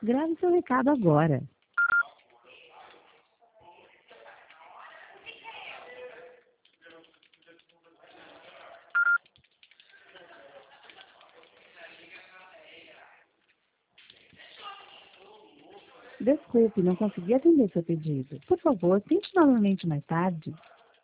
Grave seu recado agora. Desculpe, não consegui atender seu pedido. Por favor, tente novamente mais tarde.